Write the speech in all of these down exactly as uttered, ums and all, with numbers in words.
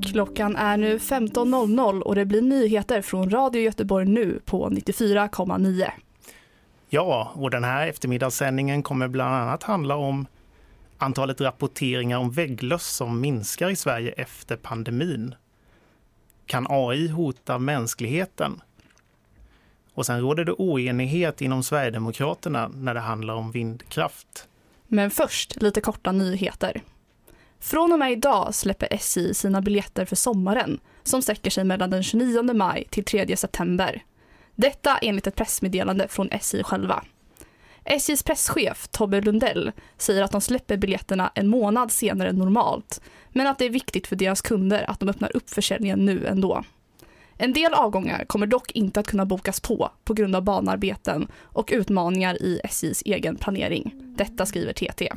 Klockan är nu femton noll noll och det blir nyheter från Radio Göteborg nu på nittiofyra komma nio. Ja, och den här eftermiddagssändningen kommer bland annat handla om antalet rapporteringar om vägglöss som minskar i Sverige efter pandemin. Kan A I hota mänskligheten? Och sen råder det oenighet inom Sverigedemokraterna när det handlar om vindkraft. Men först lite korta nyheter. Från och med idag släpper S J sina biljetter för sommaren som sträcker sig mellan den tjugonionde maj till tredje september. Detta enligt ett pressmeddelande från S J själva. S J:s presschef Tobbe Lundell säger att de släpper biljetterna en månad senare än normalt, men att det är viktigt för deras kunder att de öppnar upp försäljningen nu ändå. En del avgångar kommer dock inte att kunna bokas på på grund av banarbeten och utmaningar i S J:s egen planering. Detta skriver T T.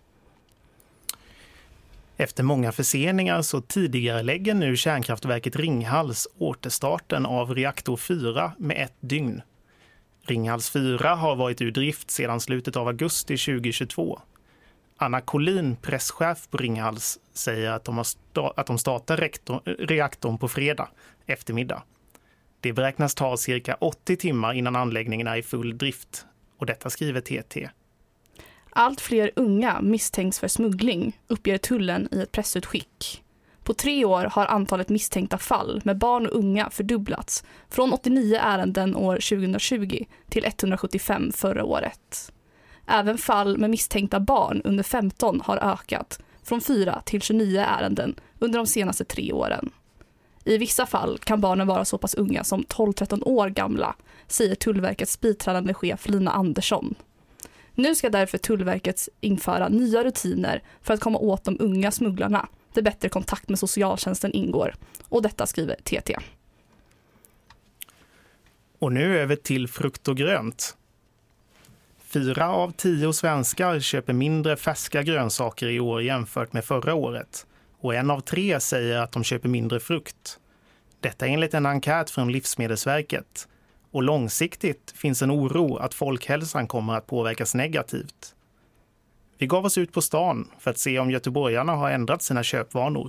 Efter många förseningar så tidigarelägger nu kärnkraftverket Ringhals återstarten av reaktor fyra med ett dygn. Ringhals fyra har varit ur drift sedan slutet av augusti tjugohundratjugotvå. Anna Collin, presschef på Ringhals, säger att de, har sta- att de startar rektor- reaktorn på fredag eftermiddag. Det beräknas ta cirka åttio timmar innan anläggningen är i full drift, och detta skriver T T. Allt fler unga misstänks för smuggling, uppger tullen i ett pressutskick. På tre år har antalet misstänkta fall med barn och unga fördubblats från åttionio ärenden år tjugohundratjugo till etthundrasjuttiofem förra året. Även fall med misstänkta barn under femton har ökat från fyra till tjugonio ärenden under de senaste tre åren. I vissa fall kan barnen vara så pass unga som tolv till tretton år gamla, säger Tullverkets biträdande chef Lina Andersson. Nu ska därför Tullverket införa nya rutiner för att komma åt de unga smugglarna, där bättre kontakt med socialtjänsten ingår. Och detta skriver T T. Och nu över till frukt och grönt. Fyra av tio svenskar köper mindre färska grönsaker i år jämfört med förra året. Och en av tre säger att de köper mindre frukt. Detta enligt en enkät från Livsmedelsverket. Och långsiktigt finns en oro att folkhälsan kommer att påverkas negativt. Vi gav oss ut på stan för att se om göteborgarna har ändrat sina köpvanor.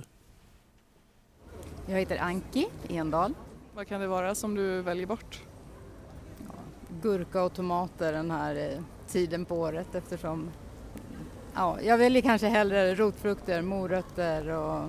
Jag heter Anki Endal. Vad kan det vara som du väljer bort? Ja, gurka och tomater den här tiden på året eftersom ja, jag väljer kanske hellre rotfrukter, morötter och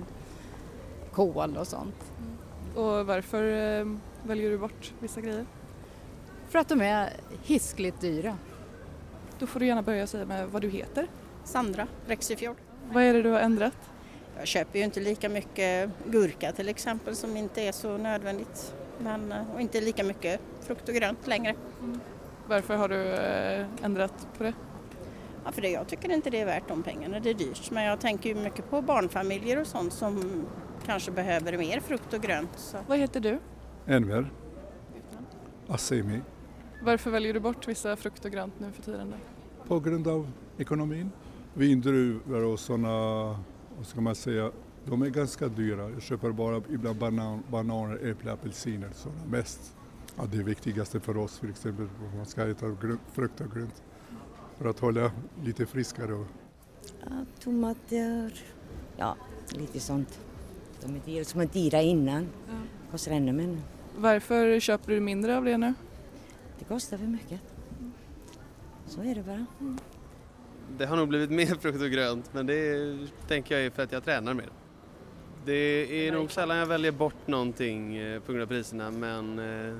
kål och sånt. Och varför eh, väljer du bort vissa grejer? För att de är hiskligt dyra. Då får du gärna börja säga med vad du heter. Sandra Rexifjord. Vad är det du har ändrat? Jag köper ju inte lika mycket gurka till exempel som inte är så nödvändigt. Men, och inte lika mycket frukt och grönt längre. Mm. Varför har du eh, ändrat på det? Ja, för det, jag tycker inte det är värt de pengarna, det är dyrt. Men jag tänker ju mycket på barnfamiljer och sånt som kanske behöver mer frukt och grönt. Så. Vad heter du? Enver. Assemi. Varför väljer du bort vissa frukt och grönt nu för tiden då? På grund av ekonomin. Vindruvor och sådana, vad ska man säga, de är ganska dyra. Jag köper bara ibland banan, bananer, äpple, apelsiner, sådana mest. Ja, det är viktigaste för oss för exempel, om man ska äta grönt, frukt och grönt. För att hålla lite friskare. Och... Ja, tomater, ja, lite sånt. De är dyra, som är dyra innan. Ja. Kostar ännu mer. Varför köper du mindre av det nu? Det kostar för mycket. Så är det bara. Mm. Det har nog blivit mer frukt och grönt, men det tänker jag är för att jag tränar mer. Det är nog sällan jag väljer bort någonting på grund av priserna, men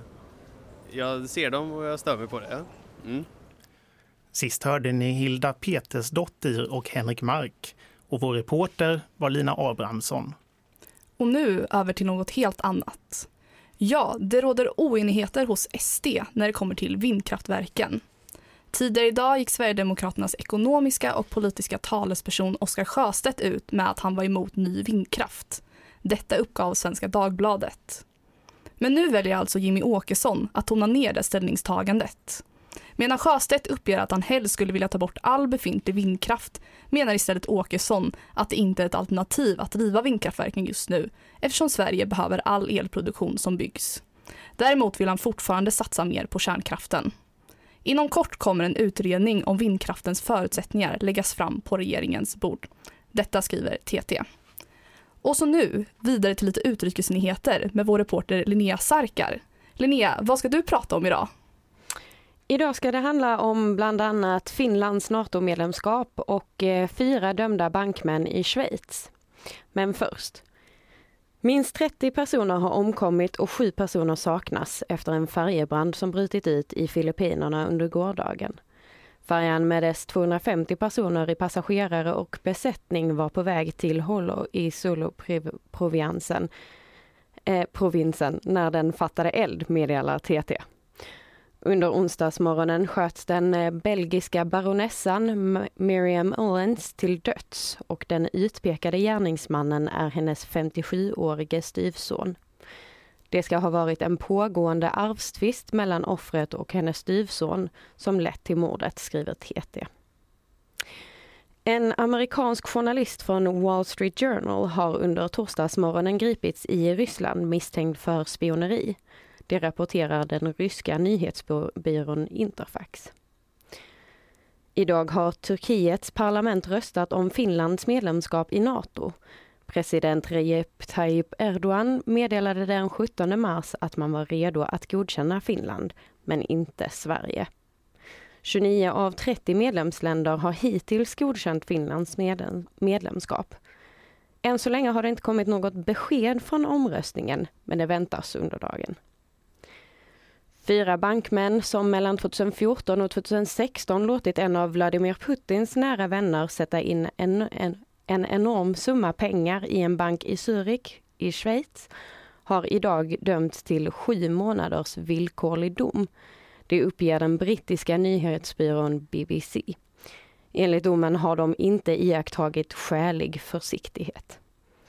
jag ser dem och jag stör mig på det. Mm. Sist hörde ni Hilda Petersdotter och Henrik Mark, och vår reporter var Lina Abrahamsson. Och nu över till något helt annat. Ja, det råder oenigheter hos S D när det kommer till vindkraftverken. Tidigare idag gick Sverigedemokraternas ekonomiska och politiska talesperson Oskar Sjöstedt ut med att han var emot ny vindkraft. Detta uppgav Svenska Dagbladet. Men nu väljer alltså Jimmy Åkesson att tona ner det ställningstagandet. Medan Sjöstedt uppger att han helst skulle vilja ta bort all befintlig vindkraft, menar istället Åkesson att det inte är ett alternativ att driva vindkraftverken just nu, eftersom Sverige behöver all elproduktion som byggs. Däremot vill han fortfarande satsa mer på kärnkraften. Inom kort kommer en utredning om vindkraftens förutsättningar läggas fram på regeringens bord. Detta skriver T T. Och så nu, vidare till lite utrikesnyheter med vår reporter Linnea Sarkar. Linnea, vad ska du prata om idag? Idag ska det handla om bland annat Finlands NATO-medlemskap och eh, fyra dömda bankmän i Schweiz. Men först. Minst trettio personer har omkommit och sju personer saknas efter en färjebrand som brutit ut i Filippinerna under gårdagen. Färjan med dess tvåhundrafemtio personer i passagerare och besättning var på väg till Holo i Solo-provinsen eh, provinsen när den fattade eld, meddelar T T. Under onsdagsmorgonen sköts den belgiska baronessan Miriam Owens till döds och den utpekade gärningsmannen är hennes femtiosjuårige styvson. Det ska ha varit en pågående arvstvist mellan offret och hennes styvson som lett till mordet, skriver T T. En amerikansk journalist från Wall Street Journal har under torsdagsmorgonen gripits i Ryssland misstänkt för spioneri. Det rapporterar den ryska nyhetsbyrån Interfax. Idag har Turkiets parlament röstat om Finlands medlemskap i NATO. President Recep Tayyip Erdogan meddelade den sjuttonde mars att man var redo att godkänna Finland, men inte Sverige. tjugonio av trettio medlemsländer har hittills godkänt Finlands medlemskap. Än så länge har det inte kommit något besked från omröstningen, men det väntas under dagen. Fyra bankmän som mellan tjugohundrafjorton och tjugohundrasexton låtit en av Vladimir Putins nära vänner sätta in en, en, en enorm summa pengar i en bank i Zürich i Schweiz har idag dömts till sju månaders villkorlig dom. Det uppger den brittiska nyhetsbyrån B B C. Enligt domen har de inte iakttagit skälig försiktighet.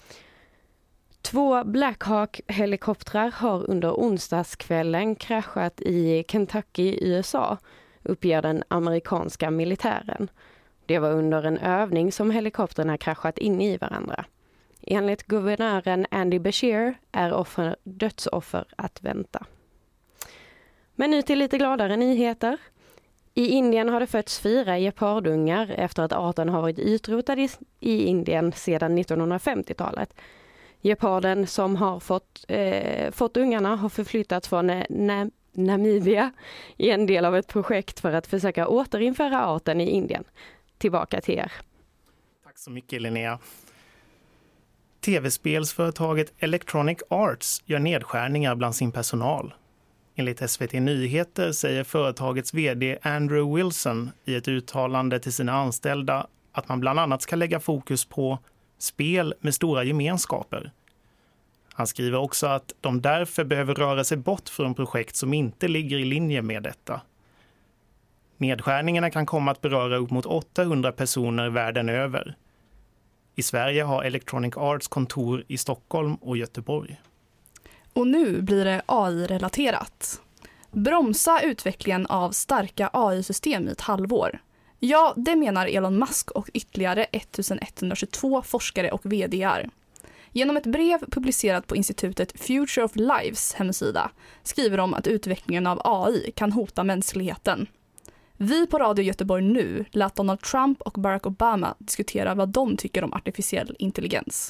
Två Black Hawk-helikoptrar har under onsdagskvällen kraschat i Kentucky i U S A, uppger den amerikanska militären. Det var under en övning som helikoptrarna kraschat in i varandra. Enligt guvernören Andy Beshear är offer, dödsoffer att vänta. Men nu till lite gladare nyheter. I Indien har det fötts fyra gepardungar efter att arten har varit utrotad i, i Indien sedan nittonhundrafemtiotalet. Geparden som har fått, eh, fått ungarna har förflyttats från Na- Namibia i en del av ett projekt för att försöka återinföra arten i Indien. Tillbaka till er. Tack så mycket, Linnea. Tv-spelsföretaget Electronic Arts gör nedskärningar bland sin personal. Enligt S V T Nyheter säger företagets vd Andrew Wilson i ett uttalande till sina anställda att man bland annat ska lägga fokus på spel med stora gemenskaper. Han skriver också att de därför behöver röra sig bort från projekt som inte ligger i linje med detta. Nedskärningarna kan komma att beröra upp mot åttahundra personer världen över. I Sverige har Electronic Arts kontor i Stockholm och Göteborg. Och nu blir det A I-relaterat. Bromsa utvecklingen av starka A I-system i ett halvår. Ja, det menar Elon Musk och ytterligare ettusenetthundratjugotvå forskare och vd:ar. Genom ett brev publicerat på institutet Future of Lives hemsida skriver de att utvecklingen av A I kan hota mänskligheten. Vi på Radio Göteborg nu lät Donald Trump och Barack Obama diskutera vad de tycker om artificiell intelligens.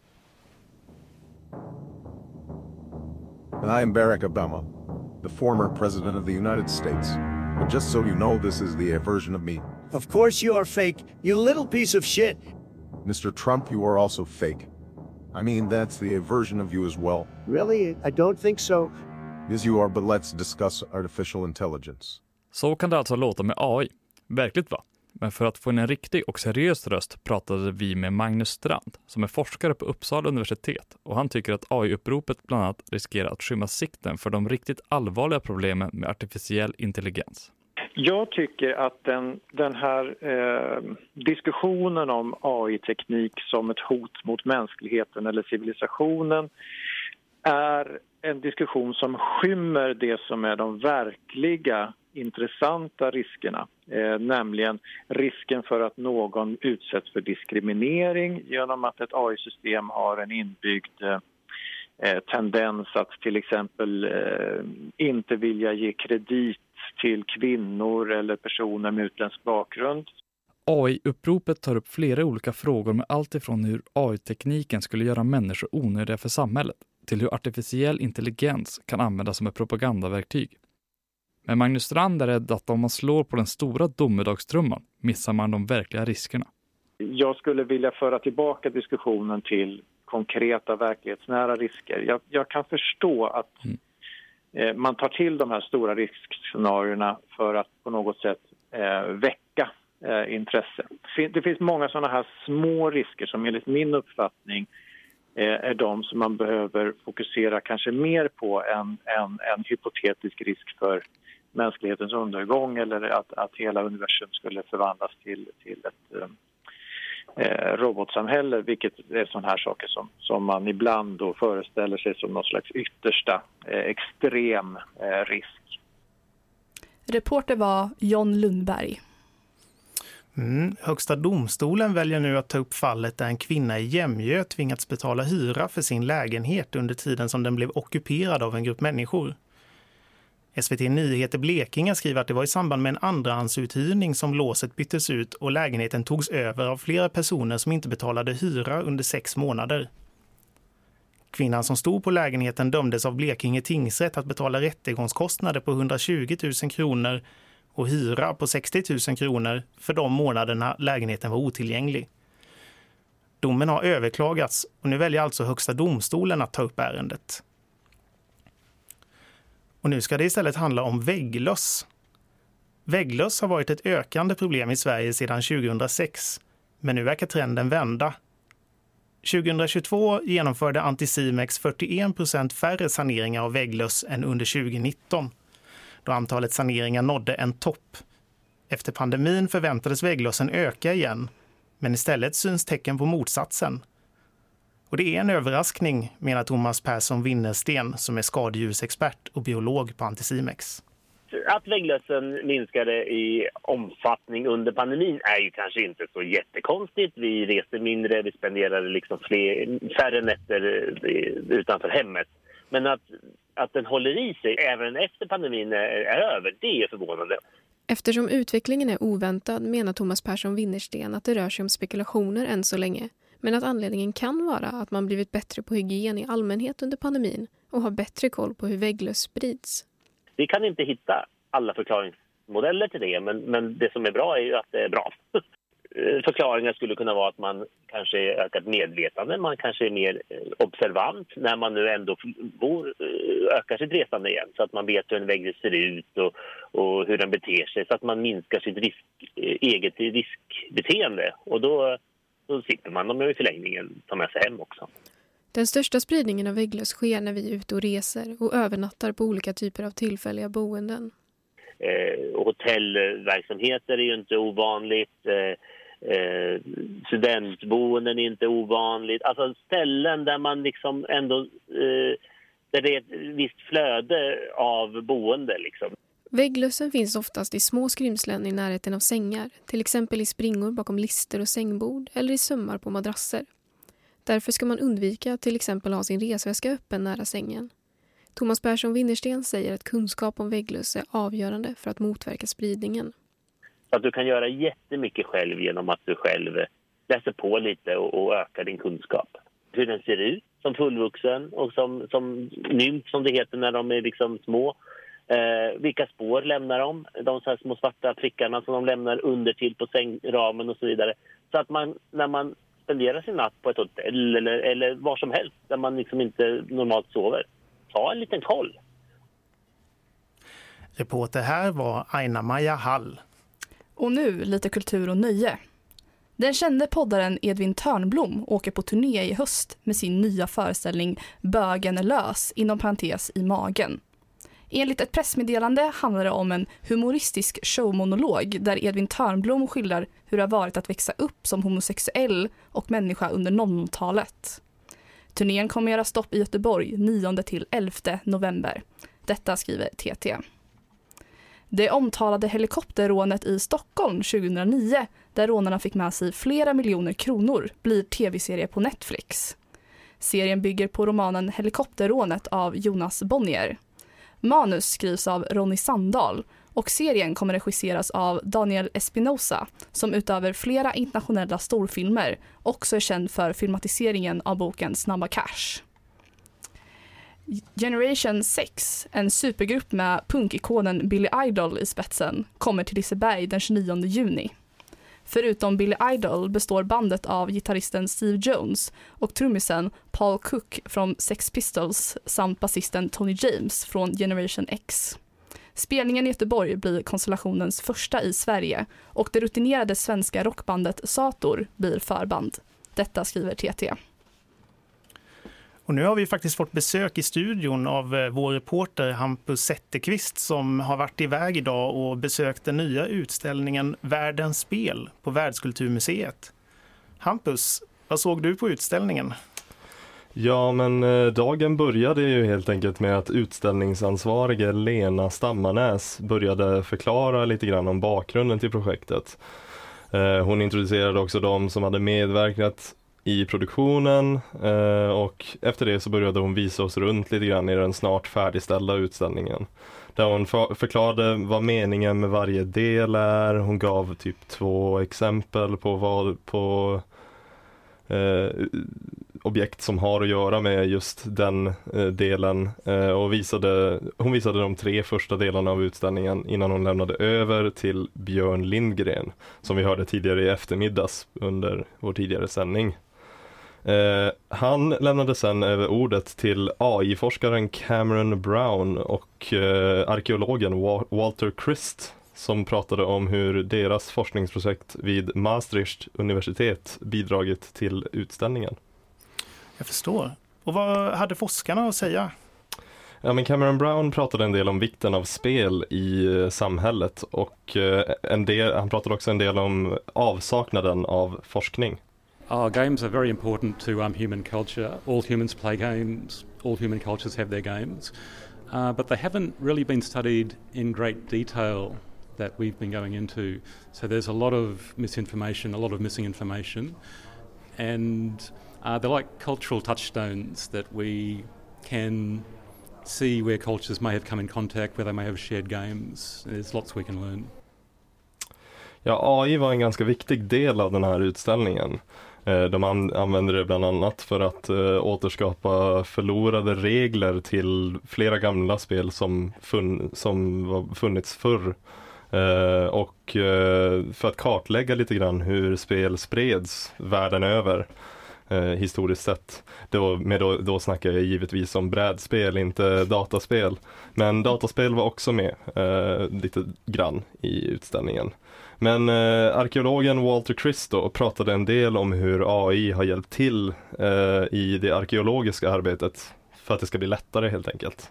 And I am Barack Obama, the former president of the United States. But just so you know, this is the version of me. Of course you are fake, you little piece of shit. Mister Trump, you are also fake. I mean, that's the version of you as well. Really? I don't think so. Yes, you are, but let's discuss artificial intelligence. Så kan det alltså låta med A I. Verkligt va? Men för att få en riktig och seriös röst pratade vi med Magnus Strand som är forskare på Uppsala universitet och han tycker att A I-uppropet bland annat riskerar att skymma sikten för de riktigt allvarliga problemen med artificiell intelligens. Jag tycker att den, den här eh, diskussionen om A I-teknik som ett hot mot mänskligheten eller civilisationen är en diskussion som skymmer det som är de verkliga intressanta riskerna, eh, nämligen risken för att någon utsätts för diskriminering genom att ett A I-system har en inbyggd eh, tendens att till exempel eh, inte vilja ge kredit till kvinnor eller personer med utländsk bakgrund. A I-uppropet tar upp flera olika frågor med allt ifrån hur A I-tekniken skulle göra människor onödiga för samhället till hur artificiell intelligens kan användas som ett propagandaverktyg. Men Magnus Strand är rädd att om man slår på den stora domedagstrumman missar man de verkliga riskerna. Jag skulle vilja föra tillbaka diskussionen till konkreta verklighetsnära risker. Jag, jag kan förstå att mm. eh, man tar till de här stora riskscenarierna för att på något sätt eh, väcka eh, intresse. Det finns många sådana här små risker som enligt min uppfattning eh, är de som man behöver fokusera kanske mer på än en, en hypotetisk risk för mänsklighetens undergång eller att, att hela universum skulle förvandlas till, till ett eh, robotsamhälle, vilket är sådana här saker som, som man ibland då föreställer sig som någon slags yttersta eh, extrem eh, risk. Reporter var John Lundberg. Mm. Högsta domstolen väljer nu att ta upp fallet där en kvinna i Jämjö tvingats betala hyra för sin lägenhet under tiden som den blev ockuperad av en grupp människor. S V T Nyheter Blekinge skriver att det var i samband med en andrahandsuthyrning som låset byttes ut och lägenheten togs över av flera personer som inte betalade hyra under sex månader. Kvinnan som stod på lägenheten dömdes av Blekinge tingsrätt att betala rättegångskostnader på hundratjugo tusen kronor och hyra på sextio tusen kronor för de månaderna lägenheten var otillgänglig. Domen har överklagats och nu väljer alltså Högsta domstolen att ta upp ärendet. Och nu ska det istället handla om vägglöss. Vägglöss har varit ett ökande problem i Sverige sedan tjugohundrasex, men nu verkar trenden vända. tjugohundratjugotvå genomförde Anticimex fyrtioen procent färre saneringar av vägglöss än under tjugonitton, då antalet saneringar nådde en topp. Efter pandemin förväntades vägglössen öka igen, men istället syns tecken på motsatsen. Och det är en överraskning, menar Thomas Persson Winnersten som är skadedjursexpert och biolog på Anticimex. Att vägglössen minskade i omfattning under pandemin är ju kanske inte så jättekonstigt. Vi reser mindre, vi spenderade liksom fler, färre nätter utanför hemmet. Men att, att den håller i sig även efter pandemin är, är över, det är förvånande. Eftersom utvecklingen är oväntad menar Thomas Persson Winnersten att det rör sig om spekulationer än så länge. Men att anledningen kan vara att man blivit bättre på hygien i allmänhet under pandemin och har bättre koll på hur vägglöss sprids. Vi kan inte hitta alla förklaringsmodeller till det, men, men det som är bra är ju att det är bra. Förklaringar skulle kunna vara att man kanske är ökat medvetande, man kanske är mer observant när man nu ändå bor, ökar sitt resande igen. Så att man vet hur en vägg ser ut och, och hur den beter sig, så att man minskar sitt risk, eget riskbeteende. Och då... Då sitter man dem i förlängningen ta med sig hem också. Den största spridningen av vägglöss sker när vi är ute och reser och övernattar på olika typer av tillfälliga boenden. Eh, hotellverksamheter är ju inte ovanligt. Eh, eh, studentboenden är inte ovanligt. Alltså ställen där man liksom ändå... Eh, där det är ett visst flöde av boende liksom. Vägglössen finns oftast i små skrymslen i närheten av sängar, till exempel i springor bakom lister och sängbord eller i sömmar på madrasser. Därför ska man undvika att till exempel ha sin resväska öppen nära sängen. Thomas Persson Winnersten säger att kunskap om vägglöss är avgörande för att motverka spridningen. Att du kan göra jättemycket själv genom att du själv läser på lite och, och ökar din kunskap. Hur den ser ut som fullvuxen och som, som nymf som det heter när de är liksom små. Eh, vilka spår lämnar de? De så här små svarta prickarna som de lämnar under till på sängramen och så vidare. Så att man, när man spenderar sin natt på ett hotell eller, eller var som helst där man liksom inte normalt sover, ta en liten koll. Reporter här var Aina-Maja Hall. Och nu lite kultur och nöje. Den kände poddaren Edvin Törnblom åker på turné i höst med sin nya föreställning Bögen är lös, inom parentes i magen. Enligt ett pressmeddelande handlar det om en humoristisk showmonolog där Edvin Törnblom skildrar hur det har varit att växa upp som homosexuell och människa under noll noll-talet. Turnén kommer göra stopp i Göteborg nionde till elfte november. Detta skriver T T. Det omtalade helikopterrånet i Stockholm tjugohundranio, där rånarna fick med sig flera miljoner kronor, blir tv-serie på Netflix. Serien bygger på romanen Helikopterrånet av Jonas Bonnier. Manus skrivs av Ronny Sandahl Och serien kommer regisseras av Daniel Espinosa som utöver flera internationella storfilmer också är känd för filmatiseringen av boken Snabba Cash. Generation sex, en supergrupp med punkikonen Billy Idol i spetsen, kommer till Liseberg den tjugonionde juni. Förutom Billy Idol består bandet av gitarristen Steve Jones och trummisen Paul Cook från Sex Pistols samt basisten Tony James från Generation X. Spelningen i Göteborg blir konstellationens första i Sverige och det rutinerade svenska rockbandet Sator blir förband. Detta skriver T T. Och nu har vi faktiskt fått besök i studion av vår reporter Hampus Zetterqvist som har varit iväg idag och besökt den nya utställningen Världens spel på Världskulturmuseet. Hampus, vad såg du på utställningen? Ja, men eh, dagen började ju helt enkelt med att utställningsansvarige Lena Stammarnäs började förklara lite grann om bakgrunden till projektet. Eh, hon introducerade också de som hade medverkat i produktionen eh, och efter det så började hon visa oss runt lite grann i den snart färdigställda utställningen. Där hon för- förklarade vad meningen med varje del är. Hon gav typ två exempel på vad på eh, objekt som har att göra med just den eh, delen eh, och visade, hon visade de tre första delarna av utställningen innan hon lämnade över till Björn Lindgren som vi hörde tidigare i eftermiddags under vår tidigare sändning. Eh, han lämnade sedan över ordet till A I-forskaren Cameron Brown och eh, arkeologen Wa- Walter Christ som pratade om hur deras forskningsprojekt vid Maastricht universitet bidragit till utställningen. Jag förstår. Och vad hade forskarna att säga? Ja, men Cameron Brown pratade en del om vikten av spel i eh, samhället och eh, en del, han pratade också en del om avsaknaden av forskning. Oh, games are very important to um, human culture. All humans play games. All human cultures have their games. Uh, but they haven't really been studied in great detail that we've been going into. So there's a lot of misinformation, a lot of missing information. And uh, they're like cultural touchstones that we can see where cultures may have come in contact, where they may have shared games. There's lots we can learn. Ja, A I var en ganska viktig del av den här utställningen. De använder det bland annat för att återskapa förlorade regler till flera gamla spel som, funn, som var funnits förr. Och för att kartlägga lite grann hur spel spreds världen över historiskt sett. Då, med då, då snackar jag givetvis om brädspel, inte dataspel. Men dataspel var också med lite grann i utställningen. Men eh, arkeologen Walter Christ då pratade en del om hur A I har hjälpt till eh, i det arkeologiska arbetet för att det ska bli lättare helt enkelt.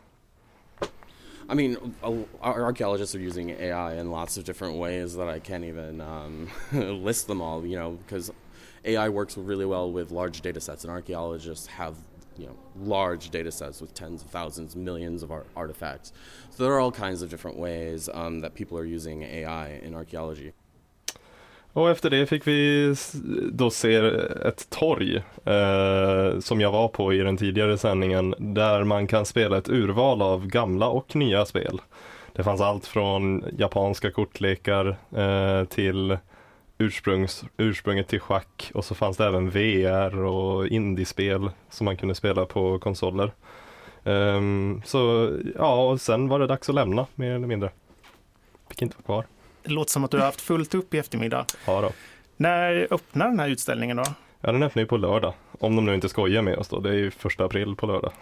I mean, our archaeologists are using A I in lots of different ways that I can't even um, list them all, you know, because A I works really well with large data sets and archaeologists have, you know, large data sets with tens of thousands, millions of art- artifacts. So there are all kinds of different ways um, that people are using A I in archaeology. Och efter det fick vi då se ett torg eh, som jag var på i den tidigare sändningen där man kan spela ett urval av gamla och nya spel. Det fanns allt från japanska kortlekar eh, till ursprungs, ursprunget till schack och så fanns det även V R och indiespel som man kunde spela på konsoler. Um, så ja, och sen var det dags att lämna mer eller mindre. Fick inte vara kvar. Det låter som att du har haft fullt upp i eftermiddag. Ja då. När öppnar den här utställningen då? Ja, den öppnar ju på lördag. Om de nu inte skojar med oss då. Det är ju första april på lördag.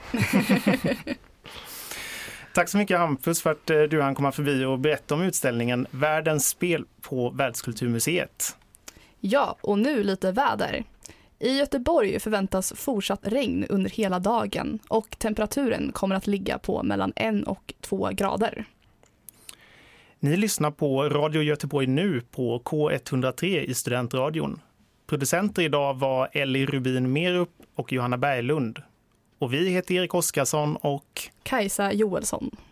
Tack så mycket Hampus för att du hann komma förbi och berätta om utställningen Världens spel på Världskulturmuseet. Ja, och nu lite väder. I Göteborg förväntas fortsatt regn under hela dagen och temperaturen kommer att ligga på mellan en och två grader. Ni lyssnar på Radio Göteborg nu på K etthundratre i Studentradion. Producenter idag var Ellie Rubin Merup och Johanna Berglund. Och vi heter Erik Oskarsson och Kajsa Joelsson.